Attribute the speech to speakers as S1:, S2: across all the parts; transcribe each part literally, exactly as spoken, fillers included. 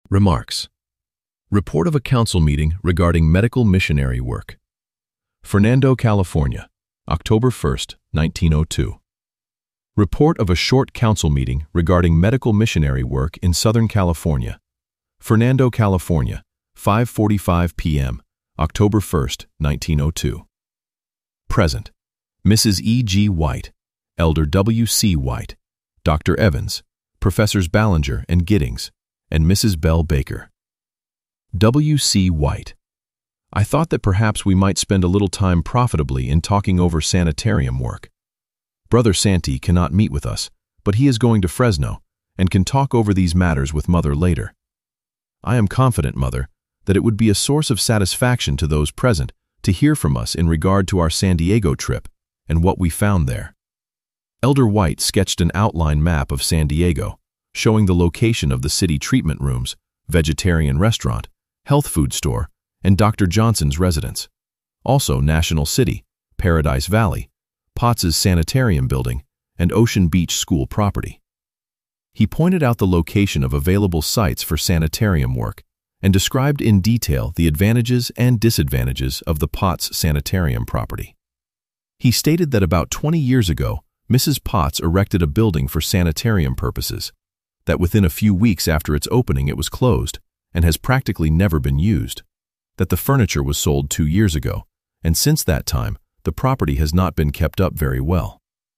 S1: Remarks. Report of a council meeting regarding medical missionary work. Fernando, California, October first, nineteen oh two. Report of a short council meeting regarding medical missionary work in Southern California. Fernando, California, five forty-five p m, October first, nineteen oh two. Present: Missus E G White, Elder W C White, Doctor Evans, Professors Ballinger and Giddings, and Missus Bell Baker. W C White: I thought that perhaps we might spend a little time profitably in talking over sanitarium work. Brother Santee cannot meet with us, but he is going to Fresno and can talk over these matters with Mother later. I am confident, Mother, that it would be a source of satisfaction to those present to hear from us in regard to our San Diego trip and what we found there. Elder White sketched an outline map of San Diego, showing the location of the city treatment rooms, vegetarian restaurant, health food store, and Doctor Johnson's residence. Also National City, Paradise Valley, Potts's Sanitarium building, and Ocean Beach school property. He pointed out the location of available sites for sanitarium work and described in detail the advantages and disadvantages of the Potts Sanitarium property. He stated that about twenty years ago, Missus Potts erected a building for sanitarium purposes, that within a few weeks after its opening it was closed and has practically never been used, that the furniture was sold two years ago, and since that time, the property has not been kept up very well.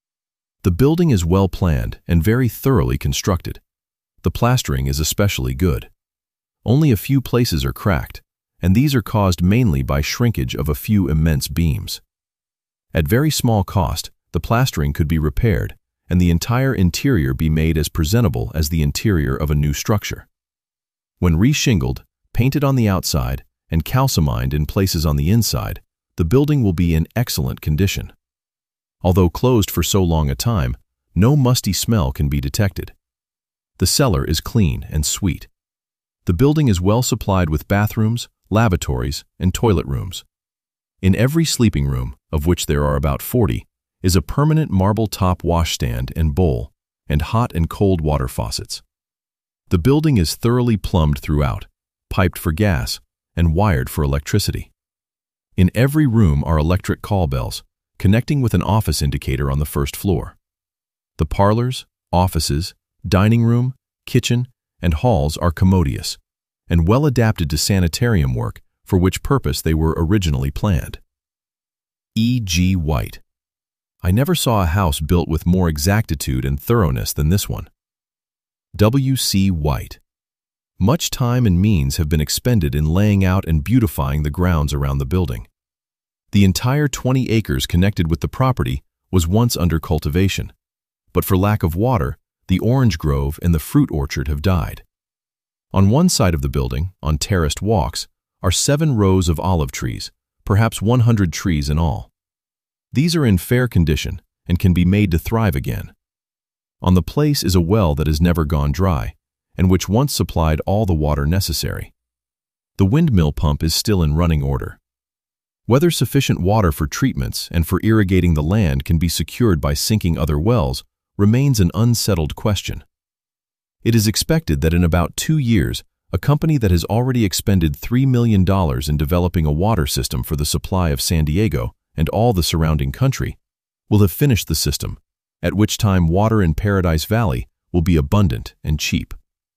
S1: The building is well planned and very thoroughly constructed. The plastering is especially good. Only a few places are cracked, and these are caused mainly by shrinkage of a few immense beams. At very small cost, the plastering could be repaired, and the entire interior be made as presentable as the interior of a new structure. When re-shingled, painted on the outside, and calcimined in places on the inside, the building will be in excellent condition. Although closed for so long a time, no musty smell can be detected. The cellar is clean and sweet. The building is well supplied with bathrooms, lavatories, and toilet rooms. In every sleeping room, of which there are about forty, is a permanent marble top washstand and bowl, and hot and cold water faucets. The building is thoroughly plumbed throughout, piped for gas, and wired for electricity. In every room are electric call bells, connecting with an office indicator on the first floor. The parlors, offices, dining room, kitchen, and halls are commodious, and well adapted to sanitarium work for which purpose they were originally planned. E G White: I never saw a house built with more exactitude and thoroughness than this one. W C White: Much time and means have been expended in laying out and beautifying the grounds around the building. The entire twenty acres connected with the property was once under cultivation, but for lack of water, the orange grove and the fruit orchard have died. On one side of the building, on terraced walks, are seven rows of olive trees, perhaps one hundred trees in all. These are in fair condition and can be made to thrive again. On the place is a well that has never gone dry, and which once supplied all the water necessary. The windmill pump is still in running order. Whether sufficient water for treatments and for irrigating the land can be secured by sinking other wells remains an unsettled question. It is expected that in about two years, a company that has already expended three million dollars in developing a water system for the supply of San Diego and all the surrounding country will have finished the system, at which time water in Paradise Valley will be abundant and cheap.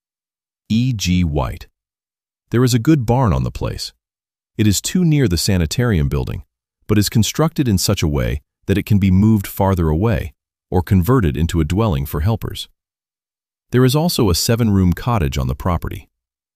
S1: E G White: There is a good barn on the place. It is too near the sanitarium building, but is constructed in such a way that it can be moved farther away or converted into a dwelling for helpers. There is also a seven-room cottage on the property.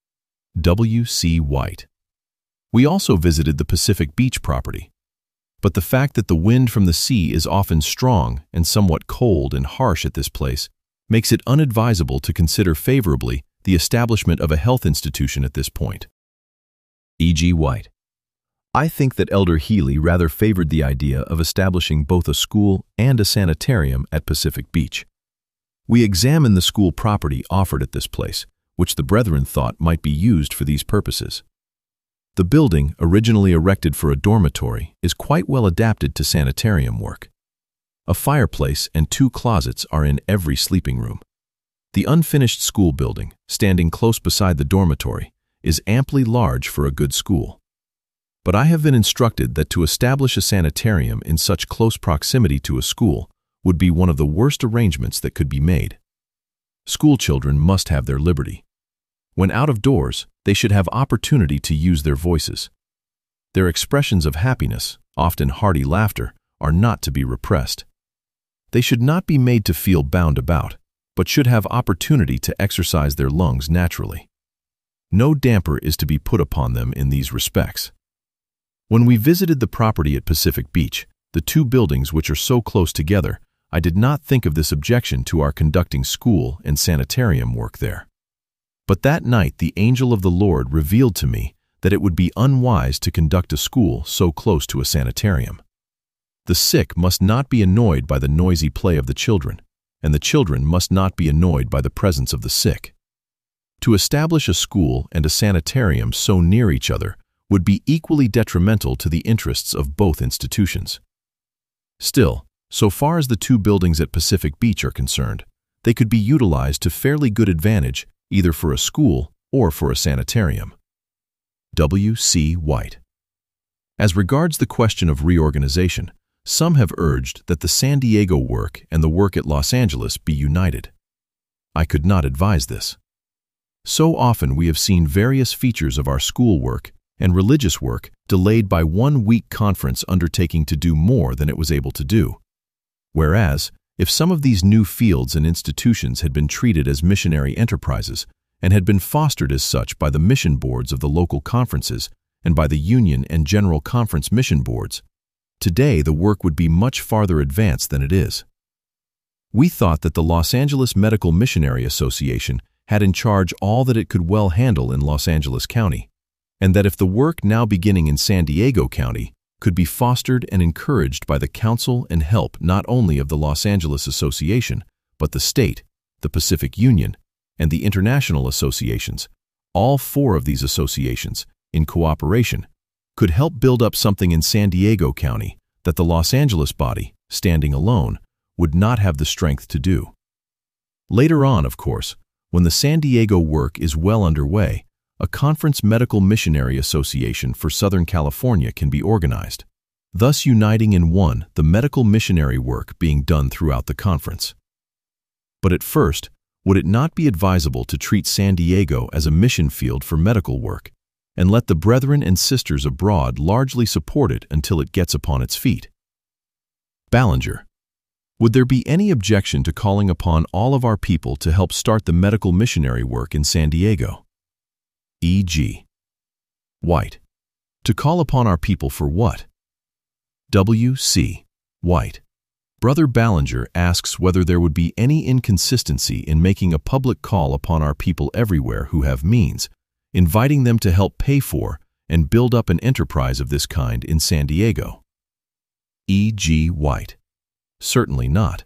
S1: W C White: We also visited the Pacific Beach property, but the fact that the wind from the sea is often strong and somewhat cold and harsh at this place makes it unadvisable to consider favorably the establishment of a health institution at this point. E G White: I think that Elder Healy rather favored the idea of establishing both a school and a sanitarium at Pacific Beach. We examined the school property offered at this place, which the brethren thought might be used for these purposes. The building, originally erected for a dormitory, is quite well adapted to sanitarium work. A fireplace and two closets are in every sleeping room. The unfinished school building, standing close beside the dormitory, is amply large for a good school. But I have been instructed that to establish a sanitarium in such close proximity to a school would be one of the worst arrangements that could be made. School children must have their liberty. When out of doors, they should have opportunity to use their voices. Their expressions of happiness, often hearty laughter, are not to be repressed. They should not be made to feel bound about, but should have opportunity to exercise their lungs naturally. No damper is to be put upon them in these respects. When we visited the property at Pacific Beach, the two buildings which are so close together, I did not think of this objection to our conducting school and sanitarium work there. But that night the angel of the Lord revealed to me that it would be unwise to conduct a school so close to a sanitarium. The sick must not be annoyed by the noisy play of the children, and the children must not be annoyed by the presence of the sick. To establish a school and a sanitarium so near each other would be equally detrimental to the interests of both institutions. Still, so far as the two buildings at Pacific Beach are concerned, they could be utilized to fairly good advantage either for a school or for a sanitarium. W C White. As regards the question of reorganization, some have urged that the San Diego work and the work at Los Angeles be united. I could not advise this. So often we have seen various features of our school work and religious work delayed by one weak conference undertaking to do more than it was able to do. Whereas, if some of these new fields and institutions had been treated as missionary enterprises and had been fostered as such by the mission boards of the local conferences and by the Union and General Conference mission boards, today the work would be much farther advanced than it is. We thought that the Los Angeles Medical Missionary Association had in charge all that it could well handle in Los Angeles County, and that if the work now beginning in San Diego County could be fostered and encouraged by the counsel and help not only of the Los Angeles Association, but the state, the Pacific Union, and the international associations, all four of these associations, in cooperation, could help build up something in San Diego County that the Los Angeles body, standing alone, would not have the strength to do. Later on, of course, when the San Diego work is well underway, a Conference Medical Missionary Association for Southern California can be organized, thus uniting in one the medical missionary work being done throughout the conference. But at first, would it not be advisable to treat San Diego as a mission field for medical work, and let the brethren and sisters abroad largely support it until it gets upon its feet? Ballinger. Would there be any objection to calling upon all of our people to help start the medical missionary work in San Diego? E G White. To call upon our people for what? W C White. Brother Ballinger asks whether there would be any inconsistency in making a public call upon our people everywhere who have means, inviting them to help pay for and build up an enterprise of this kind in San Diego. E G White. Certainly not.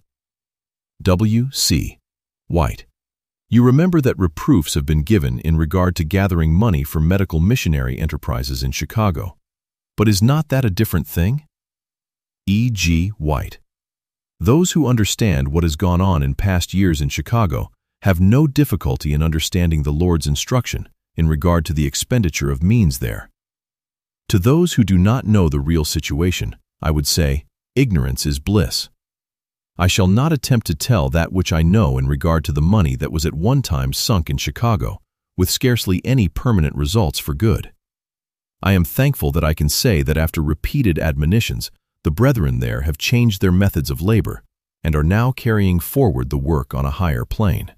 S1: W C White. You remember that reproofs have been given in regard to gathering money for medical missionary enterprises in Chicago. But is not that a different thing? E G White. Those who understand what has gone on in past years in Chicago have no difficulty in understanding the Lord's instruction in regard to the expenditure of means there. To those who do not know the real situation, I would say, ignorance is bliss. I shall not attempt to tell that which I know in regard to the money that was at one time sunk in Chicago, with scarcely any permanent results for good. I am thankful that I can say that after repeated admonitions, the brethren there have changed their methods of labor and are now carrying forward the work on a higher plane.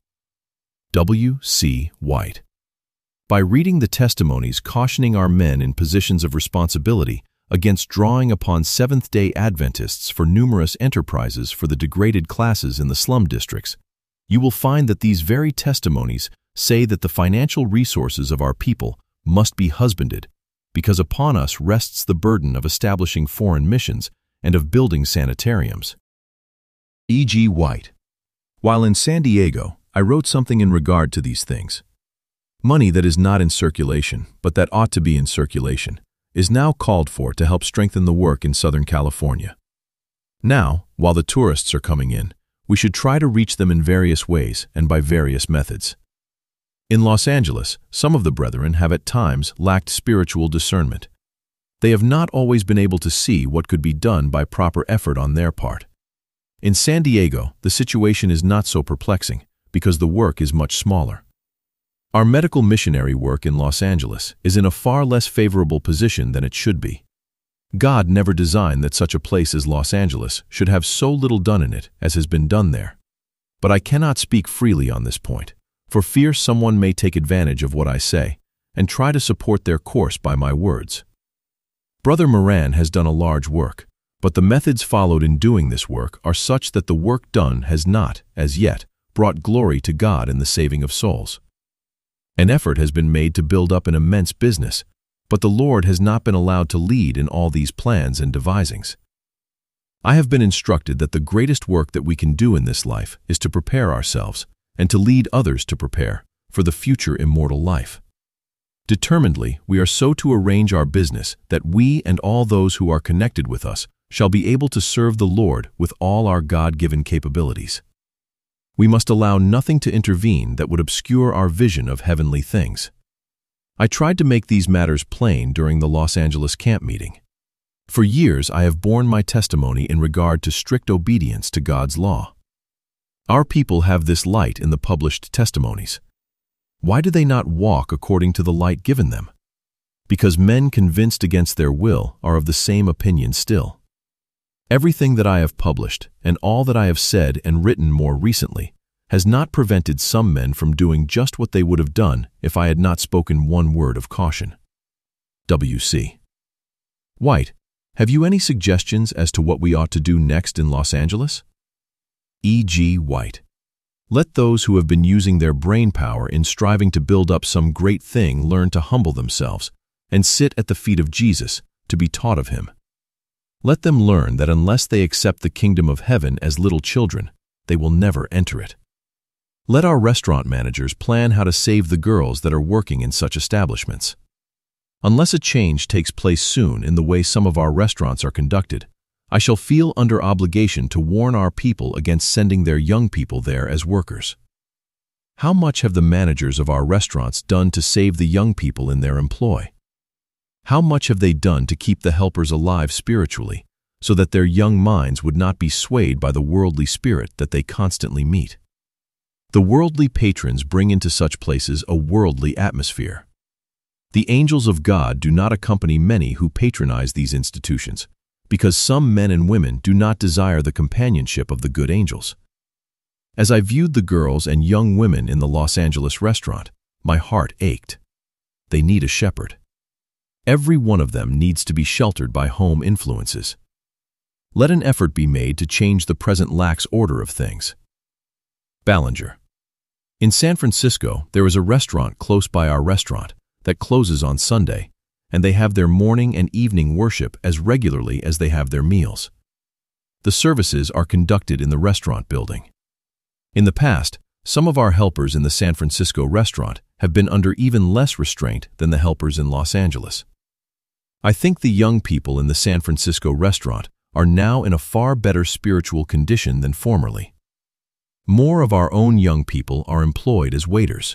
S1: W C White. By reading the testimonies cautioning our men in positions of responsibility against drawing upon Seventh-day Adventists for numerous enterprises for the degraded classes in the slum districts, you will find that these very testimonies say that the financial resources of our people must be husbanded, because upon us rests the burden of establishing foreign missions and of building sanitariums. E G White. While in San Diego, I wrote something in regard to these things. Money that is not in circulation, but that ought to be in circulation, is now called for to help strengthen the work in Southern California. Now, while the tourists are coming in, we should try to reach them in various ways and by various methods. In Los Angeles, some of the brethren have at times lacked spiritual discernment. They have not always been able to see what could be done by proper effort on their part. In San Diego, the situation is not so perplexing because the work is much smaller. Our medical missionary work in Los Angeles is in a far less favorable position than it should be. God never designed that such a place as Los Angeles should have so little done in it as has been done there. But I cannot speak freely on this point, for fear someone may take advantage of what I say and try to support their course by my words. Brother Moran has done a large work, but the methods followed in doing this work are such that the work done has not, as yet, brought glory to God in the saving of souls. An effort has been made to build up an immense business, but the Lord has not been allowed to lead in all these plans and devisings. I have been instructed that the greatest work that we can do in this life is to prepare ourselves and to lead others to prepare for the future immortal life. Determinedly, we are so to arrange our business that we and all those who are connected with us shall be able to serve the Lord with all our God-given capabilities. We must allow nothing to intervene that would obscure our vision of heavenly things. I tried to make these matters plain during the Los Angeles camp meeting. For years I have borne my testimony in regard to strict obedience to God's law. Our people have this light in the published testimonies. Why do they not walk according to the light given them? Because men convinced against their will are of the same opinion still. Everything that I have published, and all that I have said and written more recently, has not prevented some men from doing just what they would have done if I had not spoken one word of caution. W C White, have you any suggestions as to what we ought to do next in Los Angeles? E G White, let those who have been using their brain power in striving to build up some great thing learn to humble themselves and sit at the feet of Jesus to be taught of him. Let them learn that unless they accept the kingdom of heaven as little children, they will never enter it. Let our restaurant managers plan how to save the girls that are working in such establishments. Unless a change takes place soon in the way some of our restaurants are conducted, I shall feel under obligation to warn our people against sending their young people there as workers. How much have the managers of our restaurants done to save the young people in their employ? How much have they done to keep the helpers alive spiritually, so that their young minds would not be swayed by the worldly spirit that they constantly meet? The worldly patrons bring into such places a worldly atmosphere. The angels of God do not accompany many who patronize these institutions, because some men and women do not desire the companionship of the good angels. As I viewed the girls and young women in the Los Angeles restaurant, my heart ached. They need a shepherd. Every one of them needs to be sheltered by home influences. Let an effort be made to change the present lax order of things. Ballinger. In San Francisco, there is a restaurant close by our restaurant that closes on Sunday, and they have their morning and evening worship as regularly as they have their meals. The services are conducted in the restaurant building. In the past, some of our helpers in the San Francisco restaurant have been under even less restraint than the helpers in Los Angeles. I think the young people in the San Francisco restaurant are now in a far better spiritual condition than formerly. More of our own young people are employed as waiters.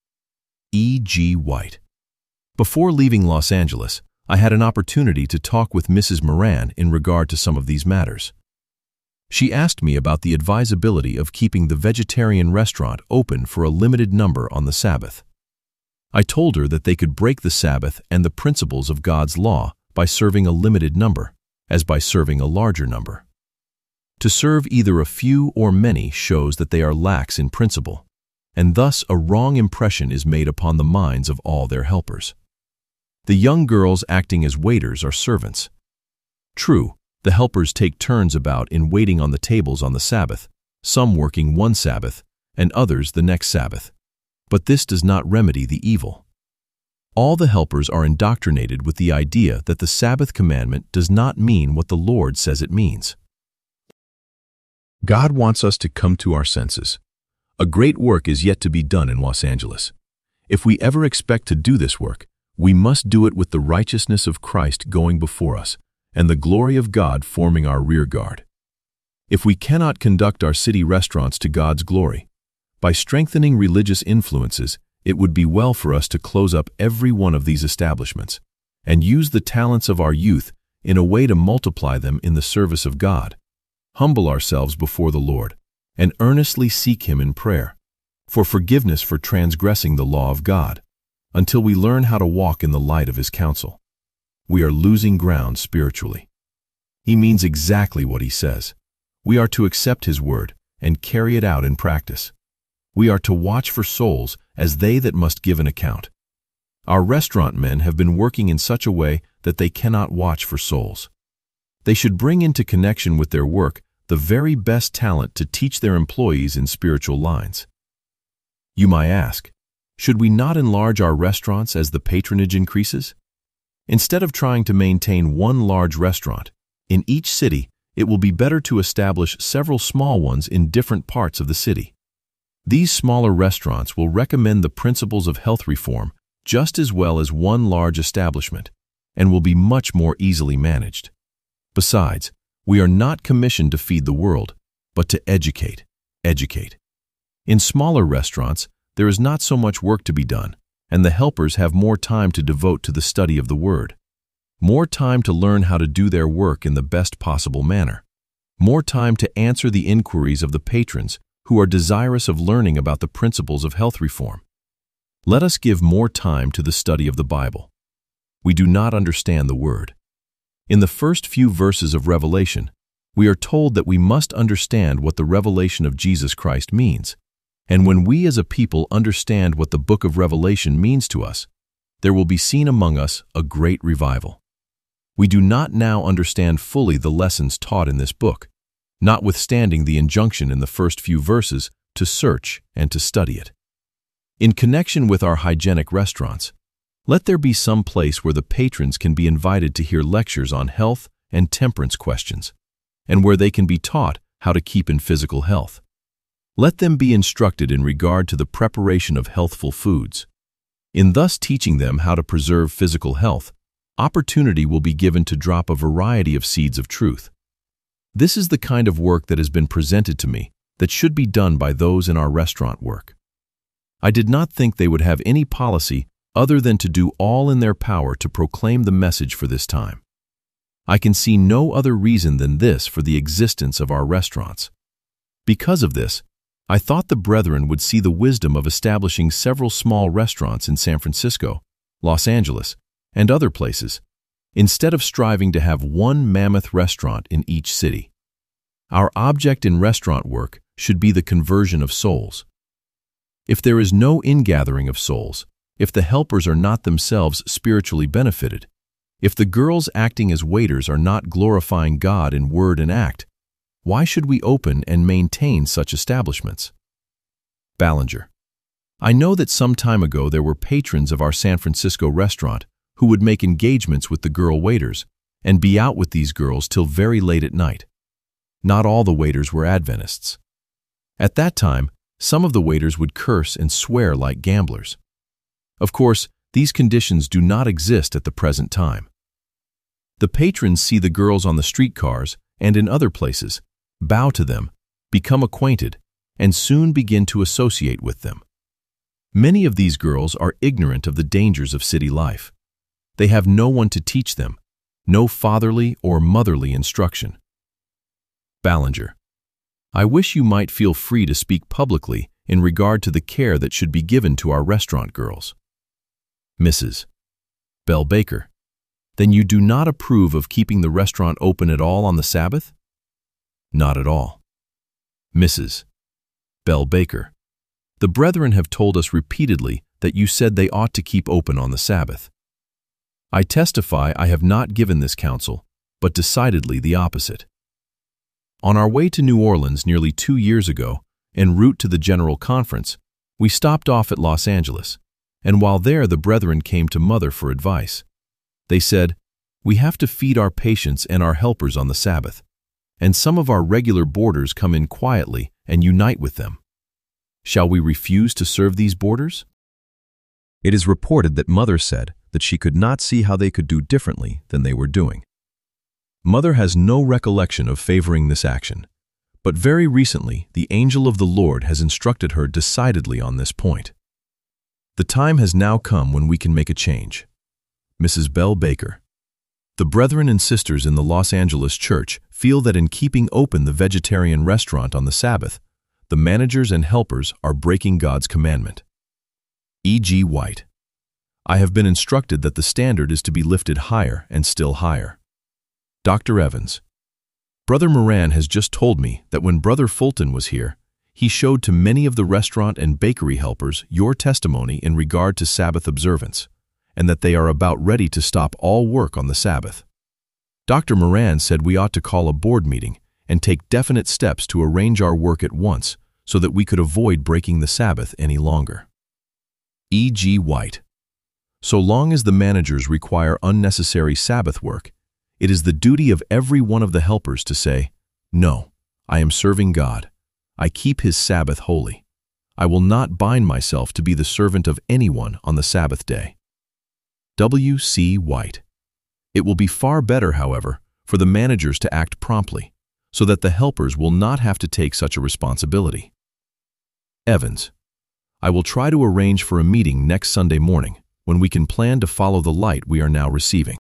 S1: E G White. Before leaving Los Angeles, I had an opportunity to talk with Missus Moran in regard to some of these matters. She asked me about the advisability of keeping the vegetarian restaurant open for a limited number on the Sabbath. I told her that they could break the Sabbath and the principles of God's law by serving a limited number, as by serving a larger number. To serve either a few or many shows that they are lax in principle, and thus a wrong impression is made upon the minds of all their helpers. The young girls acting as waiters are servants. True, the helpers take turns about in waiting on the tables on the Sabbath, some working one Sabbath and others the next Sabbath, but this does not remedy the evil. All the helpers are indoctrinated with the idea that the Sabbath commandment does not mean what the Lord says it means. God wants us to come to our senses. A great work is yet to be done in Los Angeles. If we ever expect to do this work, we must do it with the righteousness of Christ going before us and the glory of God forming our rear guard. If we cannot conduct our city restaurants to God's glory, by strengthening religious influences, it would be well for us to close up every one of these establishments and use the talents of our youth in a way to multiply them in the service of God, humble ourselves before the Lord, and earnestly seek Him in prayer for forgiveness for transgressing the law of God, until we learn how to walk in the light of His counsel. We are losing ground spiritually. He means exactly what He says. We are to accept His word and carry it out in practice. We are to watch for souls as they that must give an account. Our restaurant men have been working in such a way that they cannot watch for souls. They should bring into connection with their work the very best talent to teach their employees in spiritual lines. You might ask, should we not enlarge our restaurants as the patronage increases? Instead of trying to maintain one large restaurant, in each city, it will be better to establish several small ones in different parts of the city. These smaller restaurants will recommend the principles of health reform just as well as one large establishment, and will be much more easily managed. Besides, we are not commissioned to feed the world, but to educate, educate. In smaller restaurants, there is not so much work to be done, and the helpers have more time to devote to the study of the Word. More time to learn how to do their work in the best possible manner. More time to answer the inquiries of the patrons who are desirous of learning about the principles of health reform. Let us give more time to the study of the Bible. We do not understand the Word. In the first few verses of Revelation, we are told that we must understand what the revelation of Jesus Christ means. And when we as a people understand what the book of Revelation means to us, there will be seen among us a great revival. We do not now understand fully the lessons taught in this book, notwithstanding the injunction in the first few verses to search and to study it. In connection with our hygienic restaurants, let there be some place where the patrons can be invited to hear lectures on health and temperance questions, and where they can be taught how to keep in physical health. Let them be instructed in regard to the preparation of healthful foods. In thus teaching them how to preserve physical health, opportunity will be given to drop a variety of seeds of truth. This is the kind of work that has been presented to me that should be done by those in our restaurant work. I did not think they would have any policy other than to do all in their power to proclaim the message for this time. I can see no other reason than this for the existence of our restaurants. Because of this, I thought the brethren would see the wisdom of establishing several small restaurants in San Francisco, Los Angeles, and other places, instead of striving to have one mammoth restaurant in each city. Our object in restaurant work should be the conversion of souls. If there is no ingathering of souls, if the helpers are not themselves spiritually benefited, if the girls acting as waiters are not glorifying God in word and act, why should we open and maintain such establishments? Ballinger. I know that some time ago there were patrons of our San Francisco restaurant who would make engagements with the girl waiters and be out with these girls till very late at night. Not all the waiters were Adventists. At that time, some of the waiters would curse and swear like gamblers. Of course, these conditions do not exist at the present time. The patrons see the girls on the streetcars and in other places, bow to them, become acquainted, and soon begin to associate with them. Many of these girls are ignorant of the dangers of city life. They have no one to teach them, no fatherly or motherly instruction. Ballinger. I wish you might feel free to speak publicly in regard to the care that should be given to our restaurant girls. Missus Bell Baker. Then you do not approve of keeping the restaurant open at all on the Sabbath? Not at all. Missus Bell Baker. The brethren have told us repeatedly that you said they ought to keep open on the Sabbath. I testify I have not given this counsel, but decidedly the opposite. On our way to New Orleans nearly two years ago, en route to the General Conference, we stopped off at Los Angeles, and while there the brethren came to Mother for advice. They said, "We have to feed our patients and our helpers on the Sabbath, and some of our regular boarders come in quietly and unite with them. Shall we refuse to serve these boarders?" It is reported that Mother said that she could not see how they could do differently than they were doing. Mother has no recollection of favoring this action, But very recently, the angel of the Lord has instructed her decidedly on this point. The time has now come when we can make a change. Missus Bell Baker. The brethren and sisters in the Los Angeles church feel that in keeping open the vegetarian restaurant on the Sabbath, the managers and helpers are breaking God's commandment. E G White. I have been instructed that the standard is to be lifted higher and still higher. Doctor Evans. Brother Moran has just told me that when Brother Fulton was here, he showed to many of the restaurant and bakery helpers your testimony in regard to Sabbath observance, and that they are about ready to stop all work on the Sabbath. Doctor Moran said we ought to call a board meeting and take definite steps to arrange our work at once so that we could avoid breaking the Sabbath any longer. E G White. So long as the managers require unnecessary Sabbath work, it is the duty of every one of the helpers to say, "No, I am serving God. I keep His Sabbath holy. I will not bind myself to be the servant of anyone on the Sabbath day." W C White. It will be far better, however, for the managers to act promptly, so that the helpers will not have to take such a responsibility. Evans. I will try to arrange for a meeting next Sunday morning when we can plan to follow the light we are now receiving.